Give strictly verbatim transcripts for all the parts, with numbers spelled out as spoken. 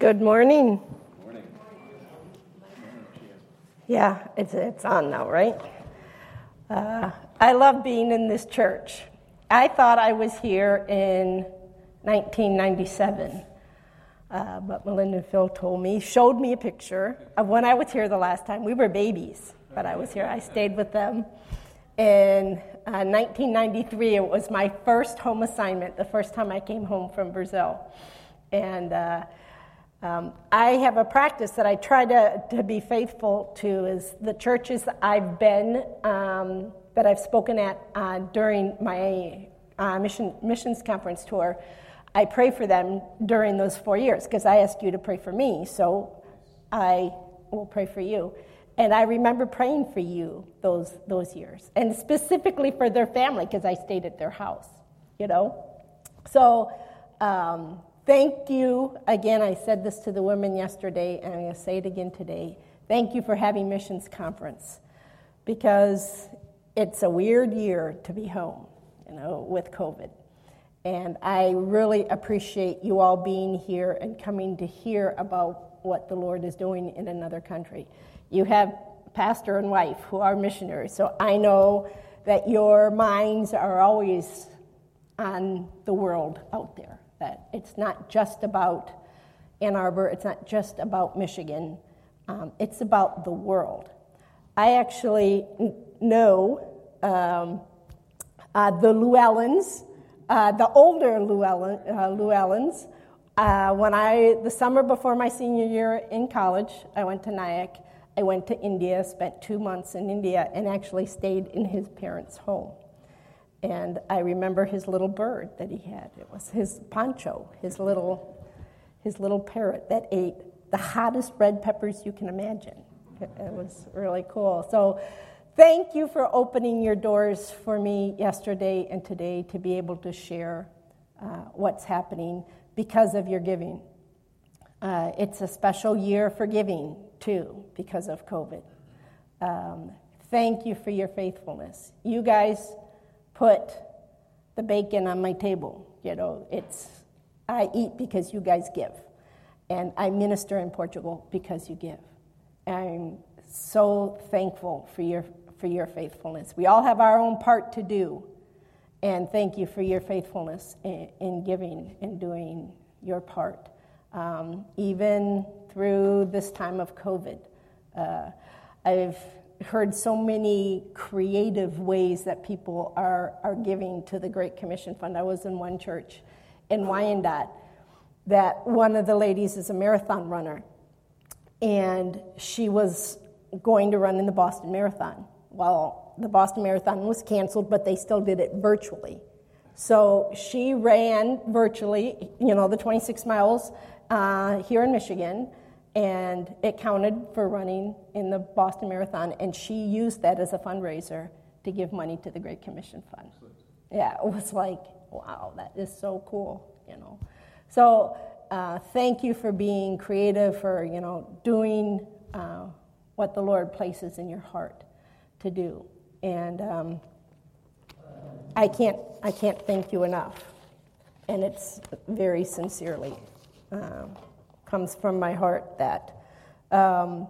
Good morning. Morning. Yeah, it's it's on now, right? Uh, I love being in this church. I thought I was here in nineteen ninety-seven, uh, but Melinda and Phil told me, showed me a picture of when I was here the last time. We were babies, but I was here. I stayed with them. In uh, nineteen ninety-three, it was my first home assignment, the first time I came home from Brazil. And uh, um, I have a practice that I try to, to be faithful to is the churches that I've been, um, that I've spoken at uh, during my uh, mission missions conference tour. I pray for them during those four years because I asked you to pray for me, so I will pray for you. And I remember praying for you those those years, and specifically for their family because I stayed at their house, you know. So um, thank you again. I said this to the women yesterday, and I'm going to say it again today. Thank you for having missions conference because it's a weird year to be home, you know, with COVID. And I really appreciate you all being here and coming to hear about what the Lord is doing in another country. You have pastor and wife who are missionaries, so I know that your minds are always on the world out there, that it's not just about Ann Arbor, it's not just about Michigan, um, it's about the world. I actually know um, uh, the Llewellyns, uh, the older Llewellyn, uh, Llewellyns. Uh, when I, the summer before my senior year in college, I went to Nyack. I went to India, spent two months in India, and actually stayed in his parents' home. And I remember his little bird that he had. It was his poncho, his little, his little parrot that ate the hottest red peppers you can imagine. It, it was really cool. So thank you for opening your doors for me yesterday and today to be able to share uh, what's happening because of your giving. Uh, it's a special year for giving, too, because of COVID. Um, thank you for your faithfulness. You guys put the bacon on my table. You know, it's I eat because you guys give. And I minister in Portugal because you give. I'm so thankful for your for your faithfulness. We all have our own part to do. And thank you for your faithfulness in, in giving and doing your part. Um, even through this time of COVID. Uh, I've heard so many creative ways that people are, are giving to the Great Commission Fund. I was in one church in Wyandotte that one of the ladies is a marathon runner, and she was going to run in the Boston Marathon. Well, the Boston Marathon was canceled, but they still did it virtually. So she ran virtually, you know, the twenty-six miles uh, here in Michigan, and it counted for running in the Boston Marathon, and she used that as a fundraiser to give money to the Great Commission Fund. Yeah, it was like, wow, that is so cool, you know. So uh, thank you for being creative, for, you know, doing uh, what the Lord places in your heart to do. And um, I can't I can't thank you enough, and it's very sincerely um, comes from my heart that um,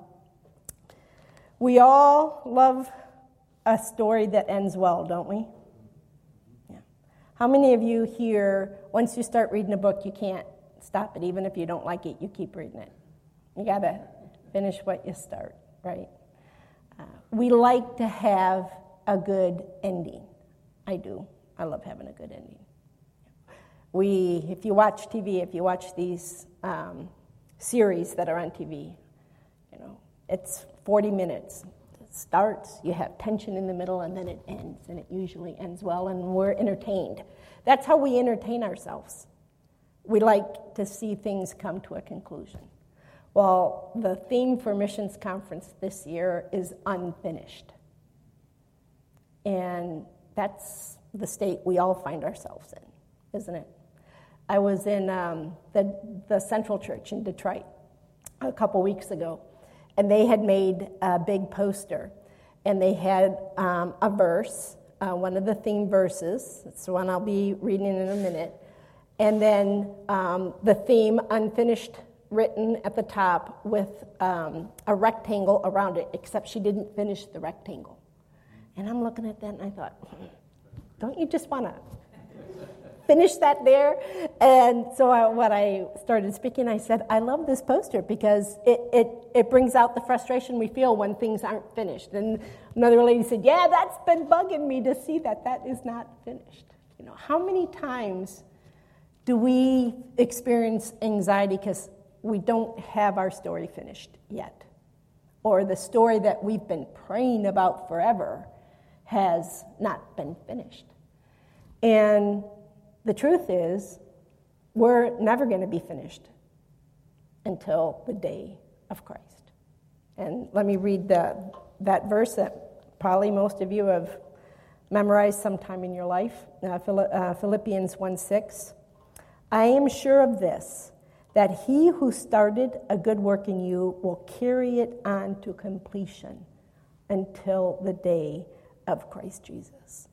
we all love a story that ends well, don't we? Yeah. How many of you here, once you start reading a book, you can't stop it, even if you don't like it, you keep reading it. You got to finish what you start, right? Uh, we like to have a good ending. I do. I love having a good ending. We, if you watch T V, if you watch these um, series that are on T V, you know, it's forty minutes. It starts, you have tension in the middle, and then it ends, and it usually ends well, and we're entertained. That's how we entertain ourselves. We like to see things come to a conclusion. Well, the theme for Missions Conference this year is unfinished. And that's the state we all find ourselves in, isn't it? I was in um, the, the Central Church in Detroit a couple weeks ago, and they had made a big poster, and they had um, a verse, uh, one of the theme verses. It's the one I'll be reading in a minute, and then um, the theme, unfinished written at the top with um, a rectangle around it, except she didn't finish the rectangle. And I'm looking at that, and I thought, don't you just want to finish that there? And so I, when I started speaking, I said, I love this poster because it, it, it brings out the frustration we feel when things aren't finished. And another lady said, yeah, that's been bugging me to see that that is not finished. You know, how many times do we experience anxiety because we don't have our story finished yet? Or the story that we've been praying about forever has not been finished. And the truth is, we're never going to be finished until the day of Christ. And let me read the, that verse that probably most of you have memorized sometime in your life, uh, Philippians one six. I am sure of this, that he who started a good work in you will carry it on to completion until the day of Christ Jesus.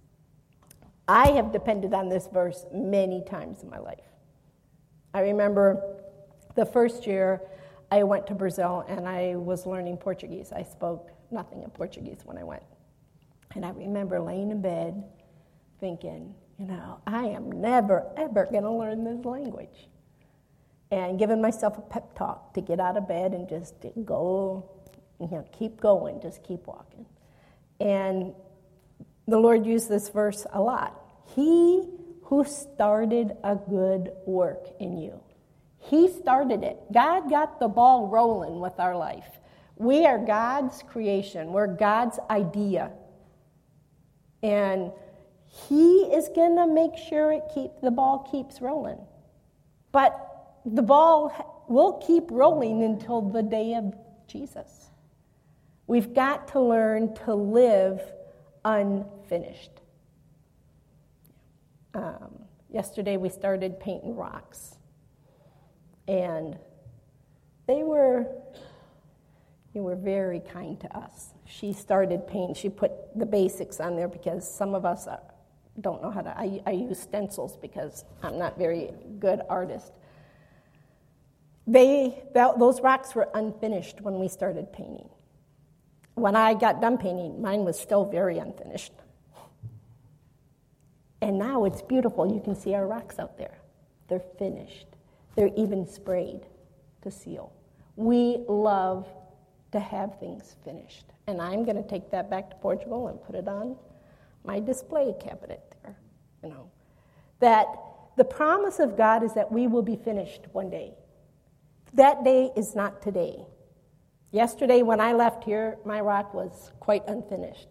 I have depended on this verse many times in my life. I remember the first year I went to Brazil and I was learning Portuguese. I spoke nothing of Portuguese when I went. And I remember laying in bed thinking, you know, I am never, ever going to learn this language. And giving myself a pep talk to get out of bed and just go, you know, keep going, just keep walking. And the Lord used this verse a lot. He who started a good work in you. He started it. God got the ball rolling with our life. We are God's creation. We're God's idea. And he is going to make sure it keep the ball keeps rolling. But the ball will keep rolling until the day of Jesus. We've got to learn to live unfinished. Um, yesterday we started painting rocks. And they were, they were very kind to us. She started painting. She put the basics on there because some of us are, don't know how to. I, I use stencils because I'm not very good artist. They that, those rocks were unfinished when we started painting. When I got done painting, mine was still very unfinished. And now it's beautiful. You can see our rocks out there. They're finished. They're even sprayed to seal. We love to have things finished. And I'm going to take that back to Portugal and put it on my display cabinet there. You know, that the promise of God is that we will be finished one day. That day is not today. Yesterday when I left here, my rock was quite unfinished.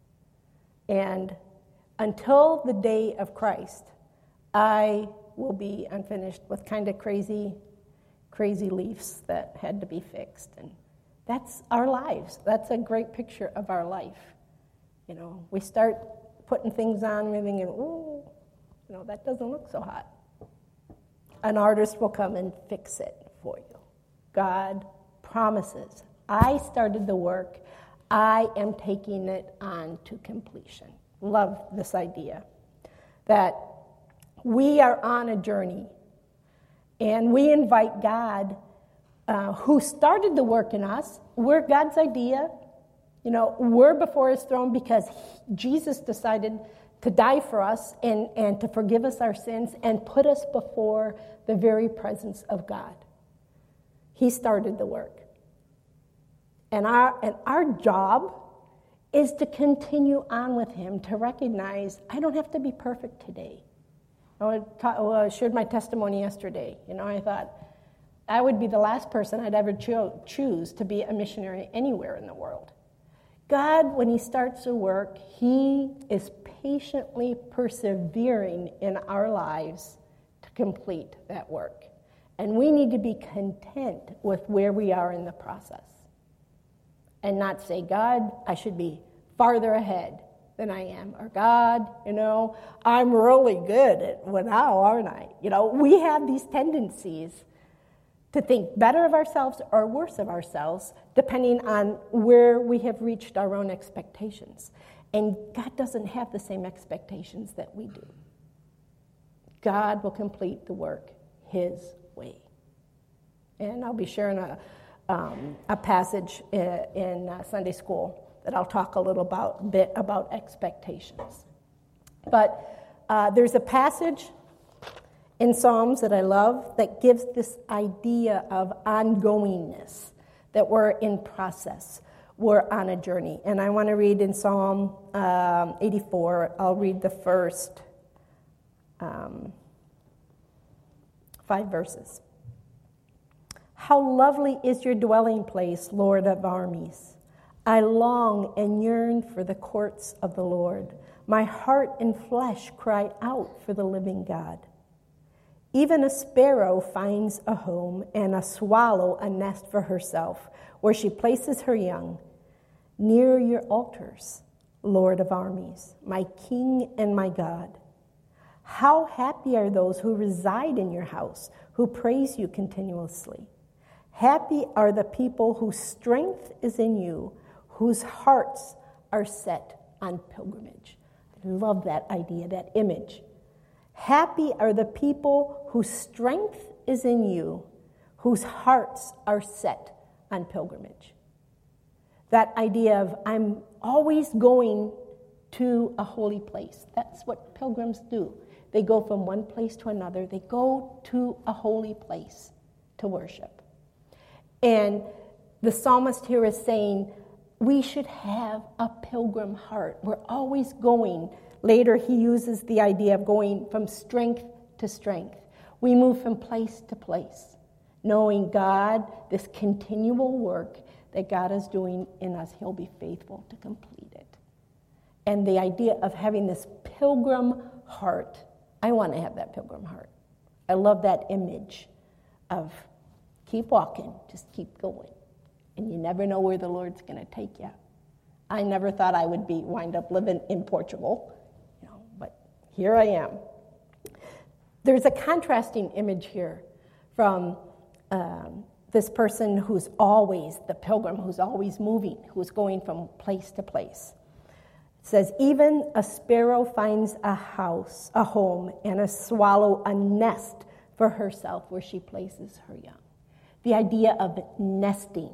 And until the day of Christ, I will be unfinished with kind of crazy, crazy leaves that had to be fixed. And that's our lives. That's a great picture of our life. You know, we start putting things on, we're thinking, ooh, you know, that doesn't look so hot. An artist will come and fix it for you. God promises, I started the work, I am taking it on to completion. Love this idea that we are on a journey and we invite God uh, who started the work in us. We're God's idea. You know, we're before his throne because he, Jesus decided to die for us and, and to forgive us our sins and put us before the very presence of God. He started the work. And our, and our job is to continue on with him, to recognize I don't have to be perfect today. I shared my testimony yesterday. You know, I thought I would be the last person I'd ever cho- choose to be a missionary anywhere in the world. God, when he starts a work, he is patiently persevering in our lives to complete that work. And we need to be content with where we are in the process. And not say, God, I should be farther ahead than I am. Or God, you know, I'm really good at well, now, aren't I? You know, we have these tendencies to think better of ourselves or worse of ourselves, depending on where we have reached our own expectations. And God doesn't have the same expectations that we do. God will complete the work his way. And I'll be sharing a, um, a passage in, in uh, Sunday school that I'll talk a little about, bit about expectations. But uh, there's a passage in Psalms that I love that gives this idea of ongoingness, that we're in process, we're on a journey. And I want to read in Psalm um, eighty-four, I'll read the first um, five verses. How lovely is your dwelling place, Lord of armies. I long and yearn for the courts of the Lord. My heart and flesh cry out for the living God. Even a sparrow finds a home, and a swallow a nest for herself, where she places her young. Near your altars, Lord of armies, my King and my God. How happy are those who reside in your house, who praise you continuously. Happy are the people whose strength is in you, whose hearts are set on pilgrimage. I love that idea, that image. Happy are the people whose strength is in you, whose hearts are set on pilgrimage. That idea of I'm always going to a holy place. That's what pilgrims do. They go from one place to another. They go to a holy place to worship. And the psalmist here is saying we should have a pilgrim heart. We're always going. Later, he uses the idea of going from strength to strength. We move from place to place, knowing God, this continual work that God is doing in us, he'll be faithful to complete it. And the idea of having this pilgrim heart, I want to have that pilgrim heart. I love that image of keep walking, just keep going. And you never know where the Lord's going to take you. I never thought I would be wind up living in Portugal. Here I am. There's a contrasting image here from um, this person who's always, the pilgrim who's always moving, who's going from place to place. It says, even a sparrow finds a house, a home, and a swallow a nest for herself where she places her young. The idea of nesting.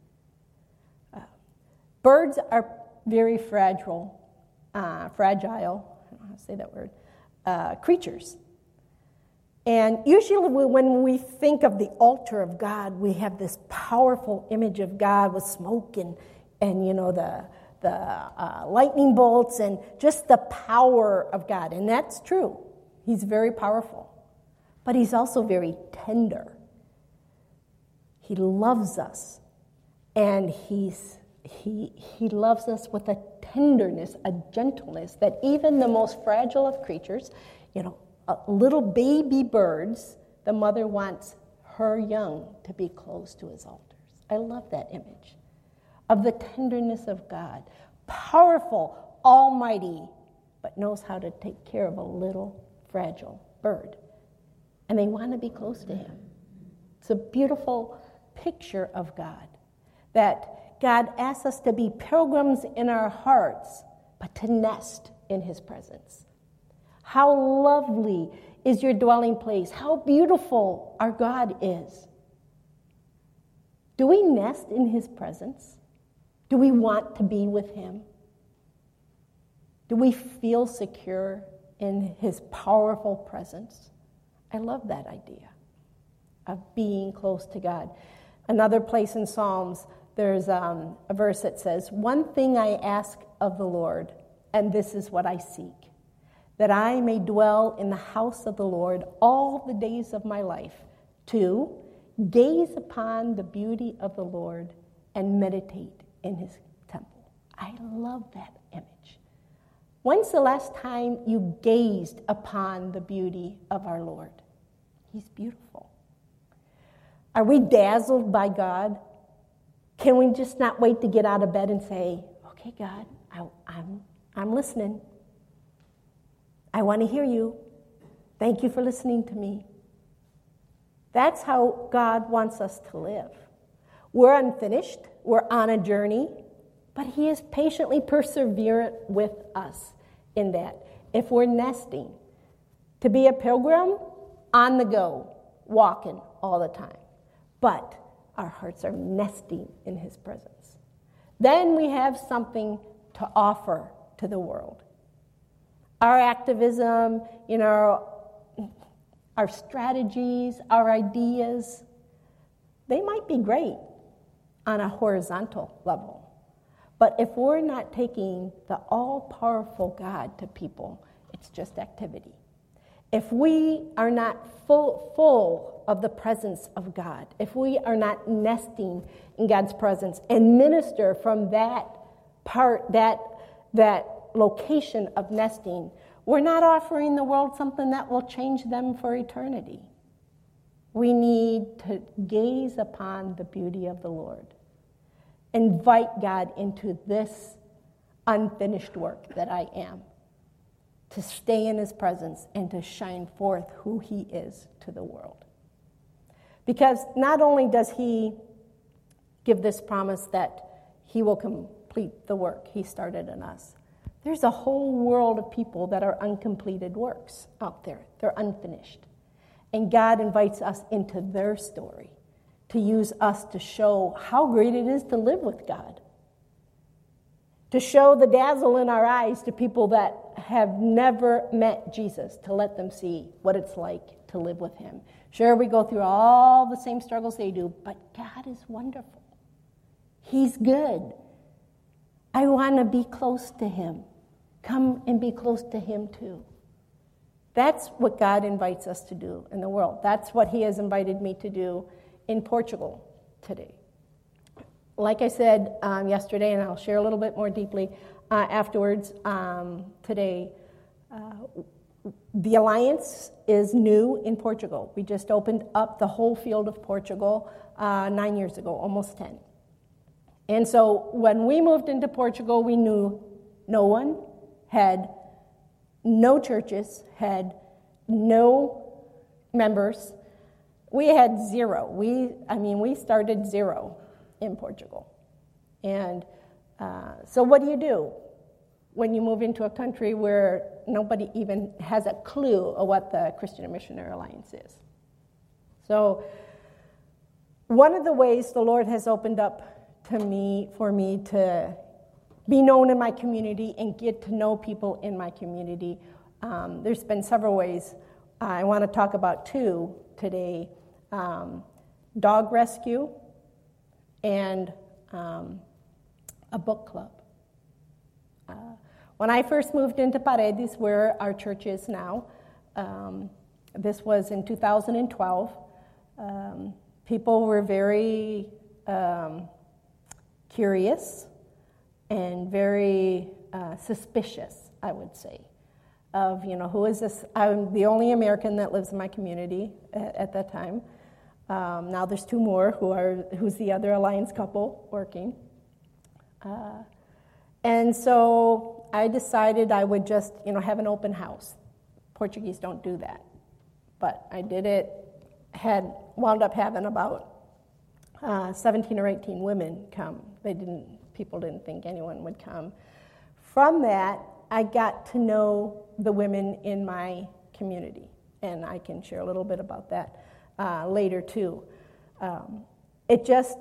Uh, birds are very fragile, uh, fragile, say that word, uh, creatures. And usually when we think of the altar of God, we have this powerful image of God with smoke and, and you know, the, the uh, lightning bolts and just the power of God. And that's true. He's very powerful. But he's also very tender. He loves us. And he's He, he loves us with a tenderness, a gentleness, that even the most fragile of creatures, you know, uh, little baby birds, the mother wants her young to be close to his altars. I love that image of the tenderness of God. Powerful, almighty, but knows how to take care of a little fragile bird. And they want to be close to him. It's a beautiful picture of God, that God asks us to be pilgrims in our hearts, but to nest in his presence. How lovely is your dwelling place. How beautiful our God is. Do we nest in his presence? Do we want to be with him? Do we feel secure in his powerful presence? I love that idea of being close to God. Another place in Psalms, there's um, a verse that says, one thing I ask of the Lord, and this is what I seek, that I may dwell in the house of the Lord all the days of my life, to gaze upon the beauty of the Lord and meditate in his temple. I love that image. When's the last time you gazed upon the beauty of our Lord? He's beautiful. Are we dazzled by God? Can we just not wait to get out of bed and say, okay, God, I, I'm, I'm listening. I want to hear you. Thank you for listening to me. That's how God wants us to live. We're unfinished. We're on a journey. But he is patiently perseverant with us in that. If we're nesting, to be a pilgrim, on the go, walking all the time. but our hearts are nesting in his presence. Then we have something to offer to the world. Our activism, you know, our strategies, our ideas, they might be great on a horizontal level. But if we're not taking the all-powerful God to people, it's just activity. If we are not full, full of the presence of God, if we are not nesting in God's presence and minister from that part, that, that location of nesting, we're not offering the world something that will change them for eternity. We need to gaze upon the beauty of the Lord. Invite God into this unfinished work that I am, to stay in his presence and to shine forth who he is to the world. Because not only does he give this promise that he will complete the work he started in us, there's a whole world of people that are uncompleted works out there. They're unfinished. And God invites us into their story to use us to show how great it is to live with God. To show the dazzle in our eyes to people that have never met Jesus, to let them see what it's like to live with him. Sure, we go through all the same struggles they do, but God is wonderful. He's good. I want to be close to him. Come and be close to him too. That's what God invites us to do in the world. That's what he has invited me to do in Portugal today. Like I said um, yesterday, and I'll share a little bit more deeply uh, afterwards um, today, uh, the Alliance is new in Portugal. We just opened up the whole field of Portugal uh, nine years ago, almost ten. And so when we moved into Portugal, we knew no one had no churches, had no members. We had zero. We, I mean, we started zero in Portugal. And uh, so what do you do when you move into a country where nobody even has a clue of what the Christian Missionary Alliance is? So one of the ways the Lord has opened up to me, for me to be known in my community and get to know people in my community, um, there's been several ways. Uh, I want to talk about two today. Um, dog rescue and um, a book club. Uh, when I first moved into Paredes, where our church is now, um, this was in two thousand twelve, um, people were very um, curious and very uh, suspicious, I would say, of, you know, who is this? I'm the only American that lives in my community at, at that time. Um, now there's two more who are, who's the other Alliance couple working. Uh, and so I decided I would just, you know, have an open house. Portuguese don't do that. But I did it, had wound up having about uh, seventeen or eighteen women come. They didn't, people didn't think anyone would come. From that, I got to know the women in my community, and I can share a little bit about that uh, later too. Um, it just,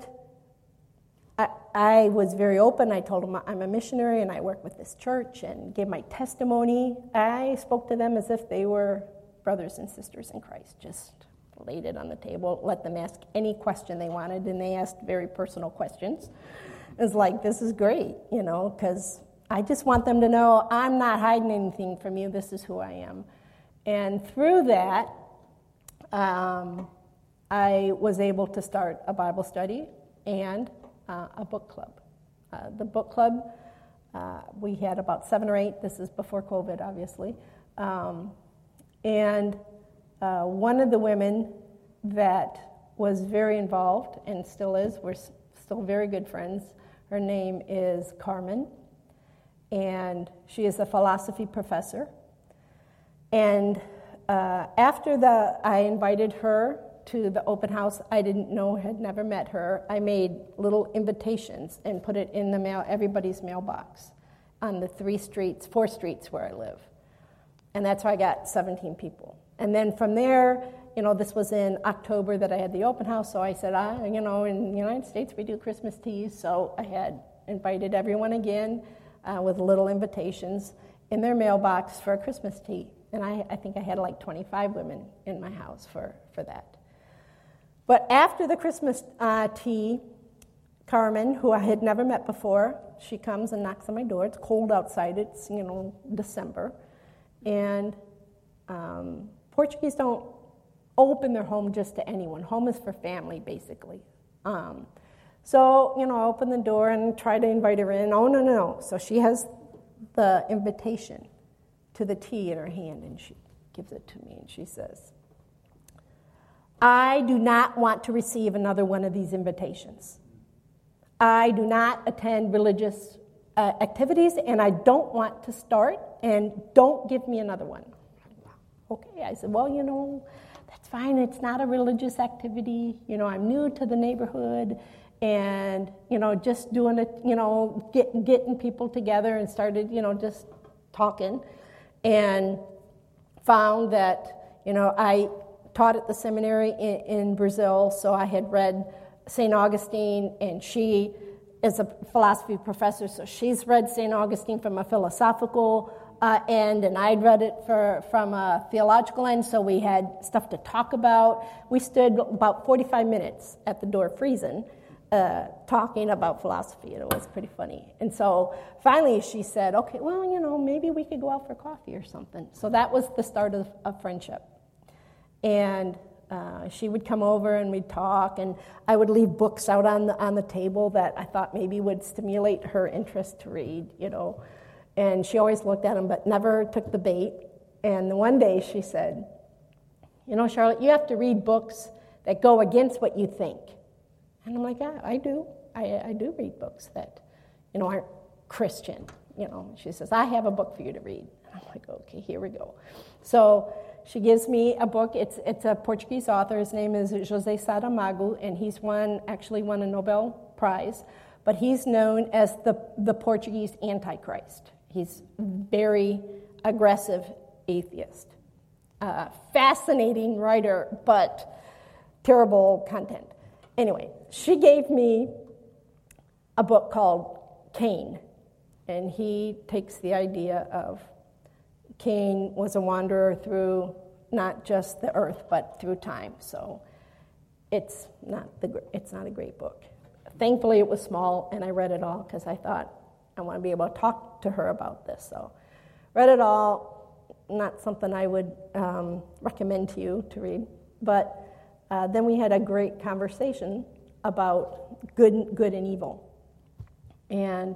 I, I was very open. I told them I'm a missionary and I work with this church, and gave my testimony. I spoke to them as if they were brothers and sisters in Christ, just laid it on the table, let them ask any question they wanted, and they asked very personal questions. It was like, this is great, you know, because I just want them to know I'm not hiding anything from you. This is who I am. And through that, um, I was able to start a Bible study and uh, a book club. Uh, the book club, uh, we had about seven or eight. This is before COVID, obviously. Um, and uh, one of the women that was very involved and still is, we're s- still very good friends, her name is Carmen. And she is a philosophy professor. And uh, after the, I invited her to the open house. I didn't know, had never met her. I made little invitations and put it in the mail, everybody's mailbox on the three streets, four streets where I live. And that's how I got seventeen people. And then from there, you know, this was in October that I had the open house, so I said, ah, you know, in the United States we do Christmas teas, so I had invited everyone again uh, with little invitations in their mailbox for a Christmas tea. And I, I think I had like twenty-five women in my house for, for that. But after the Christmas uh, tea, Carmen, who I had never met before, she comes and knocks on my door. It's cold outside. It's, you know, December. And um, Portuguese don't open their home just to anyone. Home is for family, basically. Um, so, you know, I open the door and try to invite her in. Oh, no, no, no. So she has the invitation to the tea in her hand, and she gives it to me, and she says, I do not want to receive another one of these invitations. I do not attend religious uh, activities, and I don't want to start, and don't give me another one. Okay, I said, well, you know, that's fine. It's not a religious activity. You know, I'm new to the neighborhood, and, you know, just doing it, you know, get, getting people together, and started, you know, just talking, and found that, you know, I taught at the seminary in, in Brazil, so I had read Saint Augustine, and she is a philosophy professor, so she's read Saint Augustine from a philosophical uh, end, and I'd read it for, from a theological end, so we had stuff to talk about. We stood about forty-five minutes at the door freezing, uh, talking about philosophy, and it was pretty funny. And so finally she said, okay, well, you know, maybe we could go out for coffee or something. So that was the start of, of friendship. And uh, she would come over and we'd talk, and I would leave books out on the, on the table that I thought maybe would stimulate her interest to read, you know. And she always looked at them but never took the bait. And one day she said, you know, Charlotte, you have to read books that go against what you think. And I'm like, yeah, I do. I, I do read books that, you know, aren't Christian. You know, she says, I have a book for you to read. And I'm like, okay, here we go. So she gives me a book. It's it's a Portuguese author. His name is José Saramago, and he's won actually won a Nobel Prize. But he's known as the, the Portuguese Antichrist. He's very aggressive atheist. Uh, fascinating writer, but terrible content. Anyway, she gave me a book called Cain, and he takes the idea of Cain was a wanderer through not just the earth, but through time. So it's not the it's not a great book. Thankfully, it was small, and I read it all because I thought I want to be able to talk to her about this. So read it all. Not something I would um, recommend to you to read, but uh, then we had a great conversation about good, good and evil, and.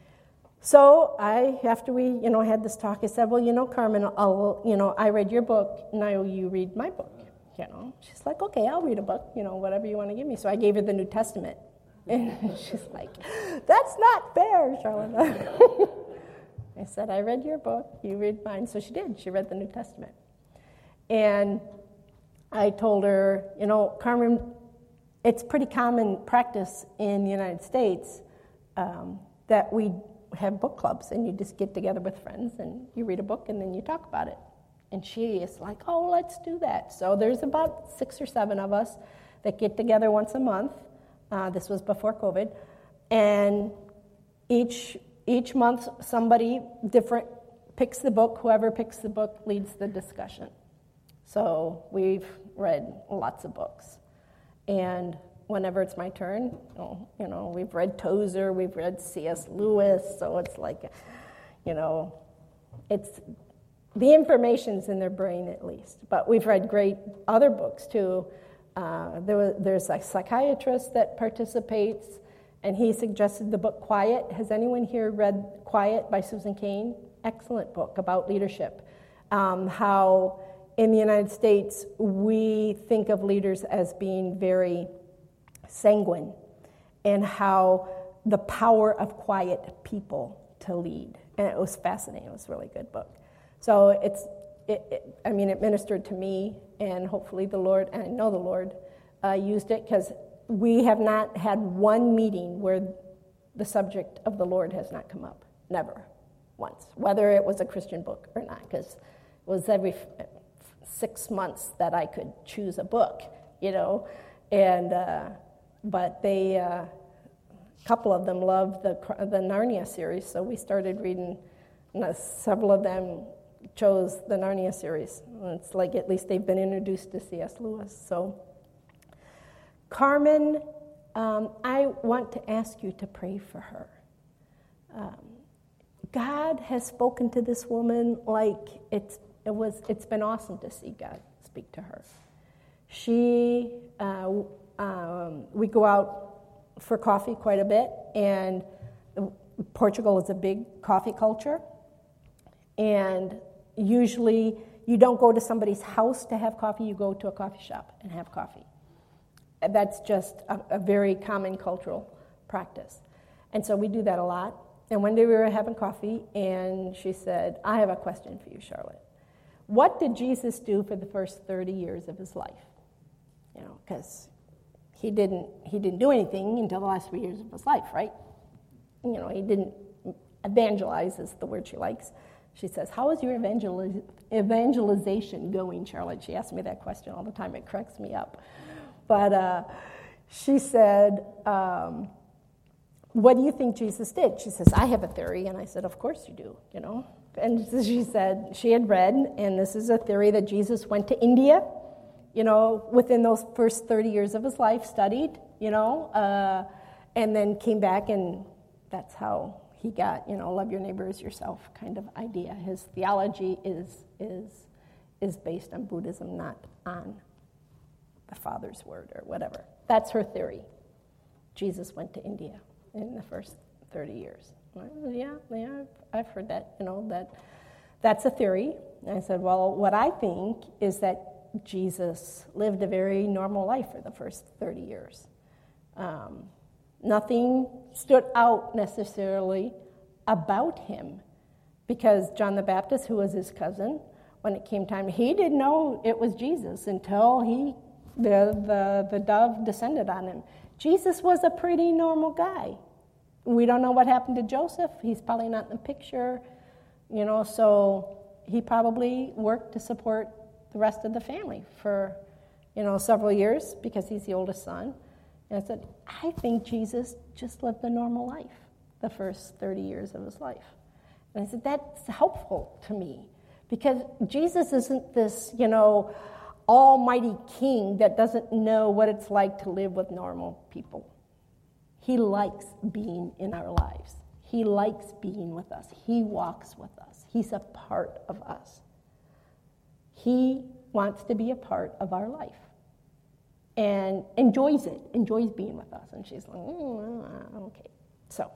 So I, after we, you know, had this talk, I said, well, you know, Carmen, I'll, you know, I read your book, now you read my book, you know. She's like, okay, I'll read a book, you know, whatever you want to give me. So I gave her the New Testament. And she's like, that's not fair, Charlotte. I said, I read your book, you read mine. So she did. She read the New Testament. And I told her, you know, Carmen, it's pretty common practice in the United States um, that we have book clubs, and you just get together with friends and you read a book and then you talk about it. And she is like, oh, let's do that. So there's about six or seven of us that get together once a month. Uh, this was before COVID. And each each month somebody different picks the book. Whoever picks the book leads the discussion. So we've read lots of books. And whenever it's my turn, you know, you know, we've read Tozer, we've read C S Lewis, so it's like, you know, it's, the information's in their brain at least. But we've read great other books too. Uh, there was, there's a psychiatrist that participates, and he suggested the book Quiet. Has anyone here read Quiet by Susan Cain? Excellent book about leadership. Um, how in the United States we think of leaders as being very sanguine, and how the power of quiet people to lead. And it was fascinating. It was a really good book. So it's, it, it, I mean, it ministered to me, and hopefully the Lord, and I know the Lord, uh, used it, because we have not had one meeting where the subject of the Lord has not come up. Never. Once. Whether it was a Christian book or not, because it was every six months that I could choose a book, you know, and uh, but they, uh, a couple of them loved the the Narnia series, so we started reading. And several of them chose the Narnia series. It's like at least they've been introduced to C S Lewis. So, Carmen, um, I want to ask you to pray for her. Um, God has spoken to this woman like it's it was. It's been awesome to see God speak to her. She, uh, um, we go out for coffee quite a bit, and Portugal is a big coffee culture. And usually you don't go to somebody's house to have coffee, you go to a coffee shop and have coffee. That's just a, a very common cultural practice. And so we do that a lot. And one day we were having coffee, and she said, I have a question for you, Charlotte. What did Jesus do for the first thirty years of his life? You know, because he didn't, he didn't do anything until the last three years of his life, right? You know, he didn't evangelize, is the word she likes. She says, how is your evangeliz- evangelization going, Charlotte? She asks me that question all the time. It cracks me up. But uh, she said, um, what do you think Jesus did? She says, I have a theory. And I said, of course you do, you know. And she said she had read, and this is a theory, that Jesus went to India, you know, within those first thirty years of his life, studied, you know, uh, and then came back, and that's how he got, you know, love your neighbor as yourself kind of idea. His theology is is is based on Buddhism, not on the Father's word or whatever. That's her theory. Jesus went to India in the first thirty years. Well, yeah, yeah, I've heard that, you know, that that's a theory. And I said, well, what I think is that Jesus lived a very normal life for the first thirty years. Um, Nothing stood out necessarily about him, because John the Baptist, who was his cousin, when it came time, he didn't know it was Jesus until he the the, the dove descended on him. Jesus was a pretty normal guy. We don't know what happened to Joseph. He's probably not in the picture, you know, so he probably worked to support the rest of the family for, you know, several years because he's the oldest son. And I said, I think Jesus just lived a normal life the first thirty years of his life. And I said, that's helpful to me, because Jesus isn't this, you know, almighty king that doesn't know what it's like to live with normal people. He likes being in our lives. He likes being with us. He walks with us. He's a part of us. He wants to be a part of our life. And enjoys it, enjoys being with us. And she's like, mm, okay. So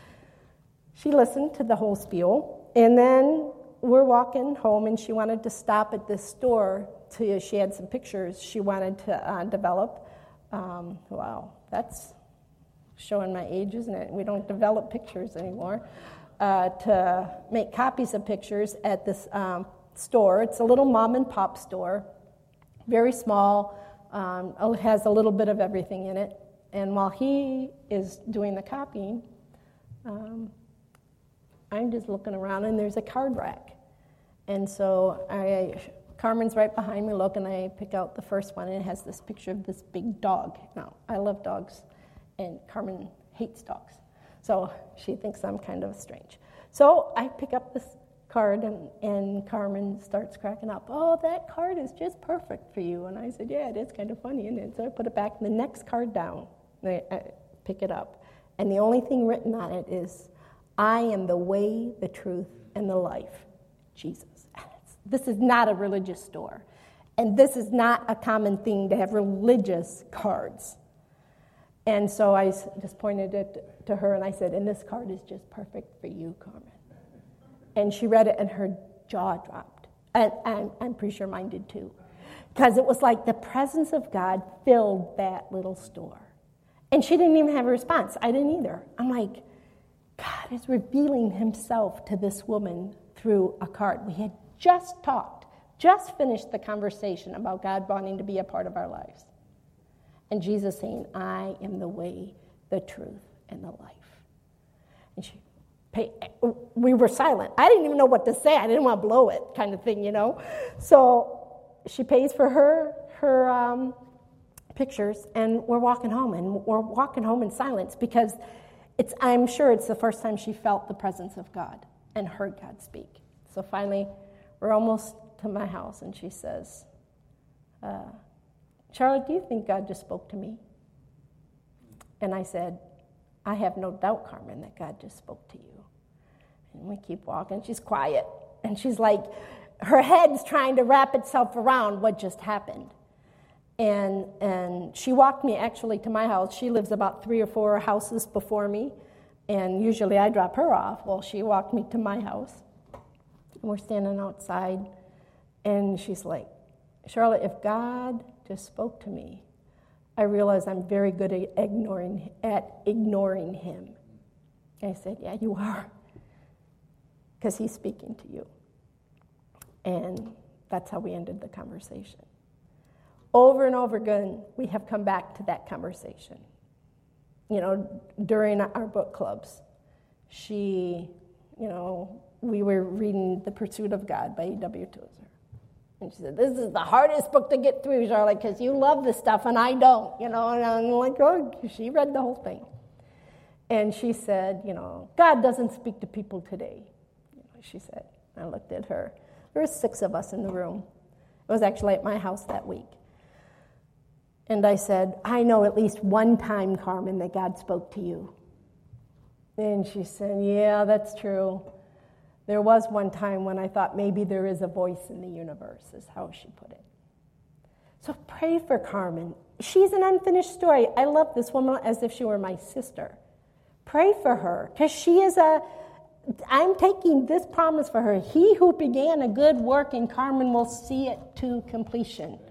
she listened to the whole spiel, and then we're walking home, and she wanted to stop at this store. To, she had some pictures she wanted to uh, develop. Um, wow, that's showing my age, isn't it? We don't develop pictures anymore. Uh, to make copies of pictures at this um, store. It's a little mom and pop store, very small. Um, it has a little bit of everything in it. And while he is doing the copying, um, I'm just looking around, and there's a card rack. And so I, Carmen's right behind me, look, and I pick out the first one, and it has this picture of this big dog. Now, I love dogs, and Carmen hates dogs. So she thinks I'm kind of strange. So I pick up this card, and, and Carmen starts cracking up. Oh, that card is just perfect for you. And I said, yeah, it is kind of funny, isn't it? So I put it back, and the next card down, I, I pick it up. And the only thing written on it is, I am the way, the truth, and the life, Jesus. This is not a religious store. And this is not a common thing to have religious cards. And so I just pointed it to her, and I said, and this card is just perfect for you, Carmen. And she read it, and her jaw dropped. And, and I'm pretty sure mine did too. Because it was like the presence of God filled that little store. And she didn't even have a response. I didn't either. I'm like, God is revealing himself to this woman through a card. We had just talked, just finished the conversation about God wanting to be a part of our lives. And Jesus saying, I am the way, the truth, and the life. And she, we were silent. I didn't even know what to say. I didn't want to blow it, kind of thing, you know. So she pays for her her um, pictures, and we're walking home, and we're walking home in silence because it's. I'm sure it's the first time she felt the presence of God and heard God speak. So finally, we're almost to my house, and she says, uh, "Charlotte, do you think God just spoke to me?" And I said, "I have no doubt, Carmen, that God just spoke to you." And we keep walking. She's quiet, and she's like, her head's trying to wrap itself around what just happened. And and she walked me actually to my house. She lives about three or four houses before me, and usually I drop her off. Well, she walked me to my house, and we're standing outside, and she's like, "Charlotte, if God just spoke to me, I realize I'm very good at ignoring at ignoring him." I said, "Yeah, you are, because he's speaking to you." And that's how we ended the conversation. Over and over again, we have come back to that conversation. You know, during our book clubs, she, you know, we were reading The Pursuit of God by A W Tozer. And she said, "This is the hardest book to get through, Charlotte, because you love this stuff and I don't." You know, and I'm like, oh, she read the whole thing. And she said, you know, "God doesn't speak to people today," you know, she said. I looked at her. There were six of us in the room. It was actually at my house that week. And I said, "I know at least one time, Carmen, that God spoke to you." And she said, "Yeah, that's true. There was one time when I thought maybe there is a voice in the universe," is how she put it. So pray for Carmen. She's an unfinished story. I love this woman as if she were my sister. Pray for her, because she is a, I'm taking this promise for her. He who began a good work in Carmen will see it to completion.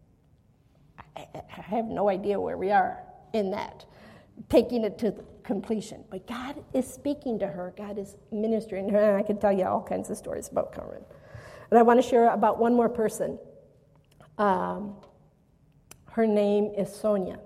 I, I have no idea where we are in that, taking it to completion. But God is speaking to her. God is ministering to her. And I could tell you all kinds of stories about Carmen. And I want to share about one more person. Um, her name is Sonia.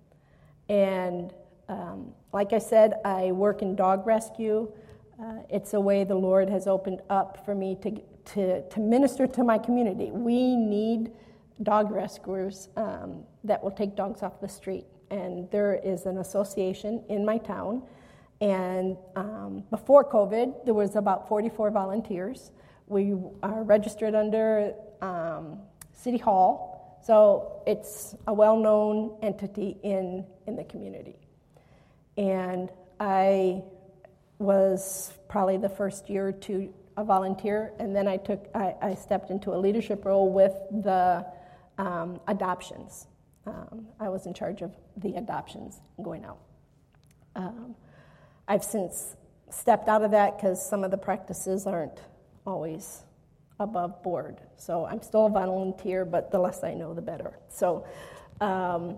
And um, like I said, I work in dog rescue. Uh, it's a way the Lord has opened up for me to, to, to minister to my community. We need dog rescuers um, that will take dogs off the street. And there is an association in my town. And um, before COVID, there was about forty-four volunteers. We are registered under um, City Hall. So it's a well-known entity in, in the community. And I was probably the first year or two a volunteer, and then I took I, I stepped into a leadership role with the um, adoptions. Um, I was in charge of the adoptions going out. Um, I've since stepped out of that because some of the practices aren't always above board. So I'm still a volunteer, but the less I know, the better. So um,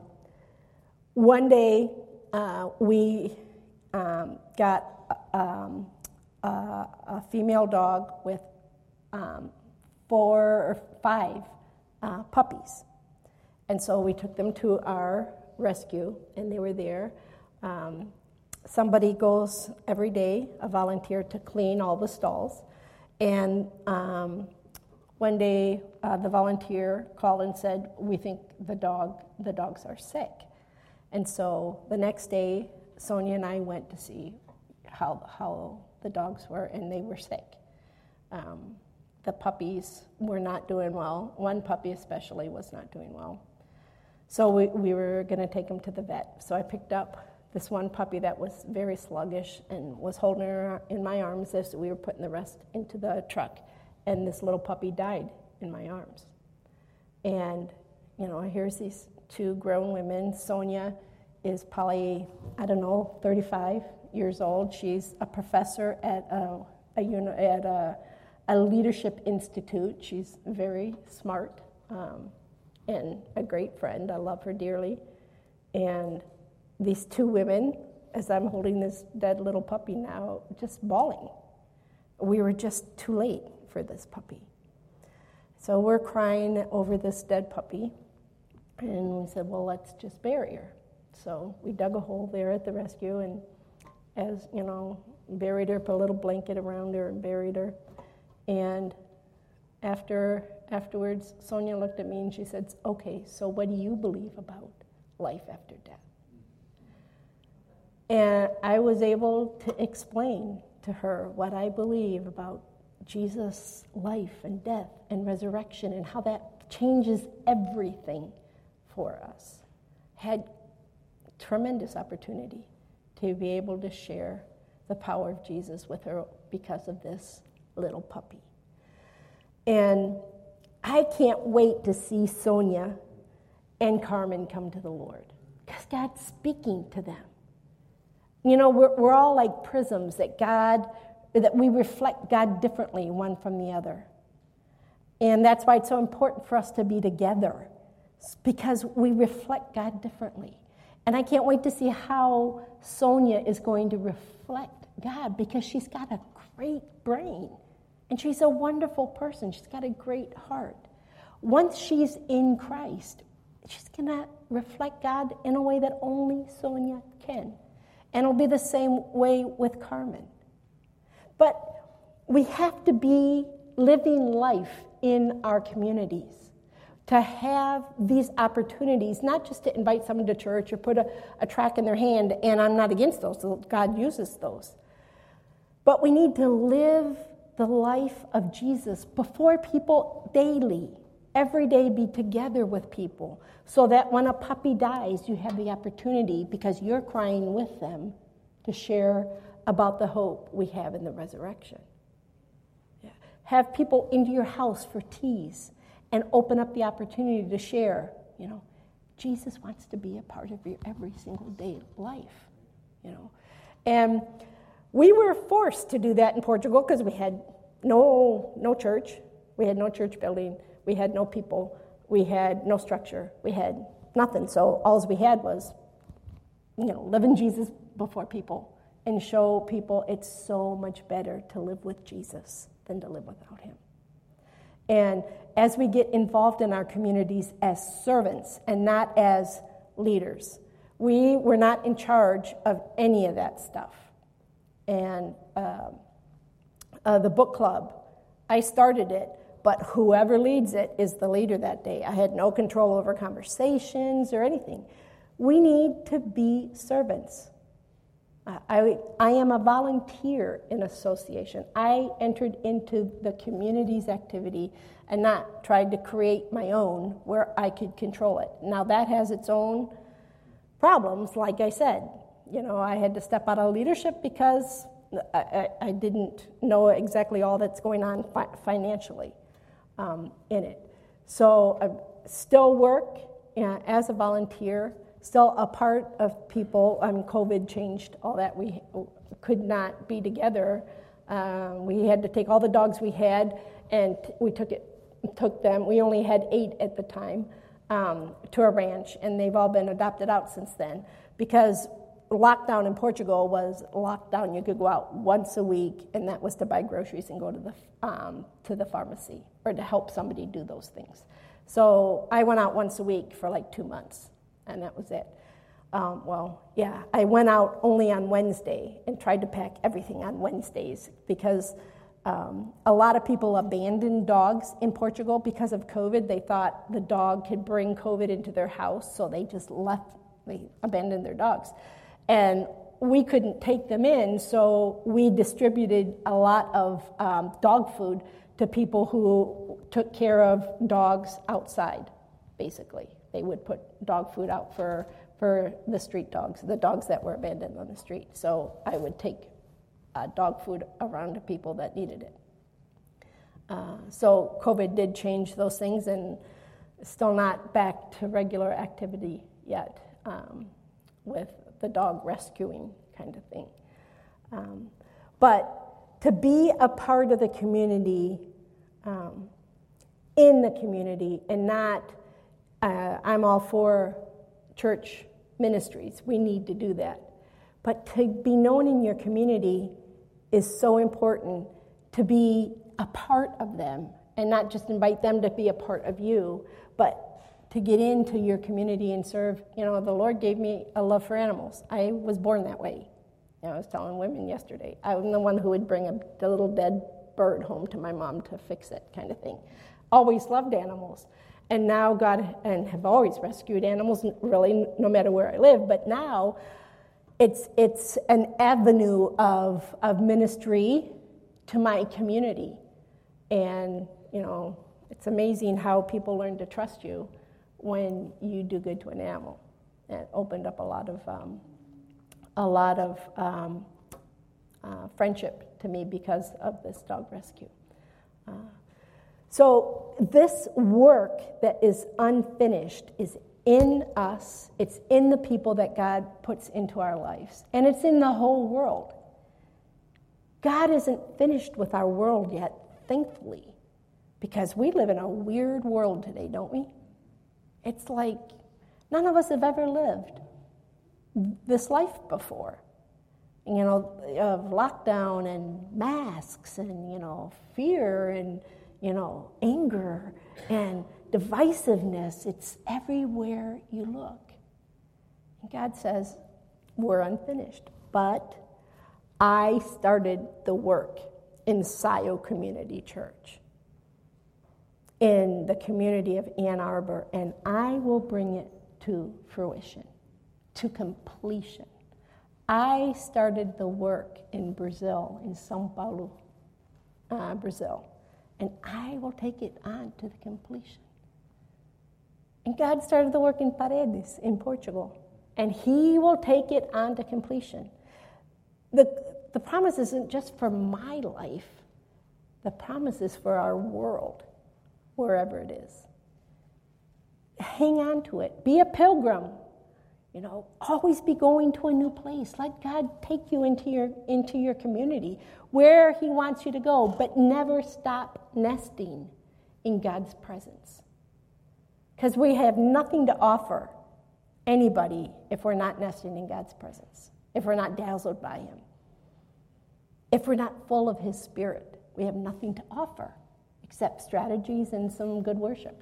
one day uh, we um, got um, a, a female dog with um, four or five uh, puppies. And so we took them to our rescue, and they were there. Um, somebody goes every day, a volunteer, to clean all the stalls. And um, one day, uh, the volunteer called and said, "We think the dog, the dogs are sick." And so the next day, Sonia and I went to see how how the dogs were, and they were sick. Um, the puppies were not doing well. One puppy especially was not doing well. So we, we were going to take him to the vet. So I picked up this one puppy that was very sluggish and was holding her in my arms as we were putting the rest into the truck. And this little puppy died in my arms. And, you know, here's these two grown women. Sonia is probably, I don't know, thirty-five years old. She's a professor at a, a uni- at a, a leadership institute. She's very smart. Um, and a great friend. I love her dearly. And these two women, as I'm holding this dead little puppy now, just bawling. We were just too late for this puppy. So we're crying over this dead puppy, and we said, well, let's just bury her. So we dug a hole there at the rescue, and as, you know, buried her, put a little blanket around her and buried her. And after afterwards, Sonia looked at me and she said, okay, so what do you believe about life after death? And I was able to explain to her what I believe about Jesus' life and death and resurrection and how that changes everything for us. Had tremendous opportunity to be able to share the power of Jesus with her because of this little puppy. And I can't wait to see Sonia and Carmen come to the Lord because God's speaking to them. You know, we're, we're all like prisms that God, that we reflect God differently one from the other. And that's why it's so important for us to be together, because we reflect God differently. And I can't wait to see how Sonia is going to reflect God, because she's got a great brain. And she's a wonderful person. She's got a great heart. Once she's in Christ, she's going to reflect God in a way that only Sonia can. And it'll be the same way with Carmen. But we have to be living life in our communities to have these opportunities, not just to invite someone to church or put a, a tract in their hand, and I'm not against those, so God uses those. But we need to live the life of Jesus before people daily, every day be together with people, so that when a puppy dies, you have the opportunity, because you're crying with them, to share about the hope we have in the resurrection. Yeah. Have people into your house for teas and open up the opportunity to share. You know, Jesus wants to be a part of your every single day life. You know, and we were forced to do that in Portugal because we had no no church, we had no church building, we had no people, we had no structure, we had nothing. So all we had was, you know, living Jesus before people and show people it's so much better to live with Jesus than to live without him. And as we get involved in our communities as servants and not as leaders, we were not in charge of any of that stuff. And uh, uh, the book club, I started it, but whoever leads it is the leader that day. I had no control over conversations or anything. We need to be servants. I, I am a volunteer in association. I entered into the community's activity and not tried to create my own where I could control it. Now that has its own problems, like I said. You know, I had to step out of leadership because I, I, I didn't know exactly all that's going on fi- financially um, in it. So I still work uh, as a volunteer, still a part of people. I mean, COVID changed all that. We could not be together. Um, we had to take all the dogs we had, and we took it, took them. We only had eight at the time um, to a ranch, and they've all been adopted out since then. Because lockdown in Portugal was lockdown. You could go out once a week, and that was to buy groceries and go to the um, to the pharmacy or to help somebody do those things. So I went out once a week for like two months. And that was it. Um, well, yeah, I went out only on Wednesday and tried to pack everything on Wednesdays because um, a lot of people abandoned dogs in Portugal because of COVID. They thought the dog could bring COVID into their house, so they just left, they abandoned their dogs. And we couldn't take them in, so we distributed a lot of um, dog food to people who took care of dogs outside, basically. They would put dog food out for, for the street dogs, the dogs that were abandoned on the street. So I would take uh, dog food around to people that needed it. Uh, so COVID did change those things, and still not back to regular activity yet um, with the dog rescuing kind of thing. Um, but to be a part of the community, um, in the community, and not Uh, I'm all for church ministries. We need to do that. But to be known in your community is so important, to be a part of them and not just invite them to be a part of you, but to get into your community and serve. You know, the Lord gave me a love for animals. I was born that way. You know, I was telling women yesterday, I'm the one who would bring a, the little dead bird home to my mom to fix it kind of thing. always loved animals. And now God, and have always rescued animals, really, no matter where I live. But now it's it's an avenue of, of ministry to my community. And, you know, it's amazing how people learn to trust you when you do good to an animal. And it opened up a lot of, um, a lot of um, uh, friendship to me because of this dog rescue. Uh, So this work that is unfinished is in us. It's in the people that God puts into our lives. And it's in the whole world. God isn't finished with our world yet, thankfully, because we live in a weird world today, don't we? It's like none of us have ever lived this life before. You know, of lockdown and masks and, you know, fear and you know, anger and divisiveness. It's everywhere you look. And God says, we're unfinished. But I started the work in Scio Community Church, in the community of Ann Arbor, and I will bring it to fruition, to completion. I started the work in Brazil, in São Paulo, uh, Brazil. And I will take it on to the completion. And God started the work in Paredes, in Portugal. And he will take it on to completion. The, the promise isn't just for my life. The promise is for our world, wherever it is. Hang on to it. Be a pilgrim. You know, always be going to a new place. Let God take you into your into your community, where he wants you to go, but never stop nesting in God's presence. Because we have nothing to offer anybody if we're not nesting in God's presence, if we're not dazzled by him, if we're not full of his Spirit. We have nothing to offer except strategies and some good worship.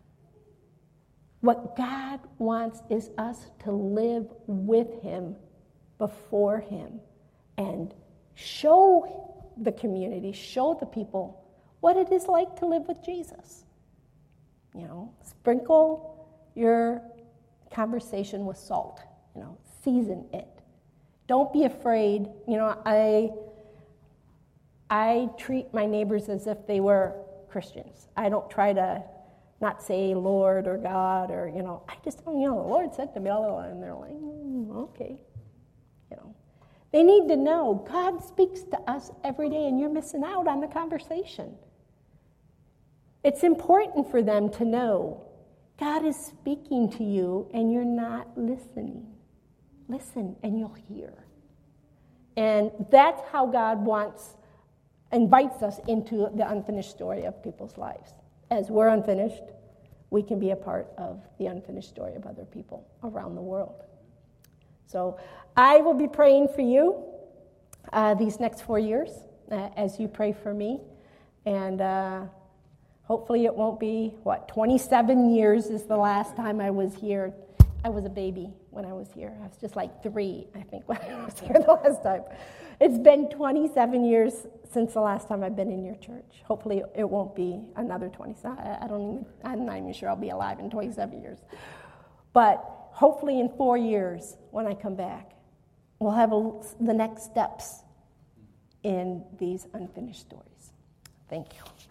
What God wants is us to live with him, before him, and show the community, show the people what it is like to live with Jesus. You know, sprinkle your conversation with salt. You know, season it. Don't be afraid. You know, I I treat my neighbors as if they were Christians. I don't try to not say Lord or God or, you know, I just don't, you know, the Lord said to me, and they're like, mm, okay. You know, they need to know God speaks to us every day and you're missing out on the conversation. It's important for them to know God is speaking to you and you're not listening. Listen and you'll hear. And that's how God wants, invites us into the unfinished story of people's lives. As we're unfinished, we can be a part of the unfinished story of other people around the world. So I will be praying for you uh, these next four years uh, as you pray for me. And uh, hopefully it won't be, what, twenty-seven years is the last time I was here. I was a baby when I was here. I was just like three, I think, when I was here the last time. It's been twenty-seven years since the last time I've been in your church. Hopefully it won't be another twenty-seven. I don't even, I'm not even sure I'll be alive in twenty-seven years. But hopefully in four years, when I come back, we'll have a, the next steps in these unfinished stories. Thank you.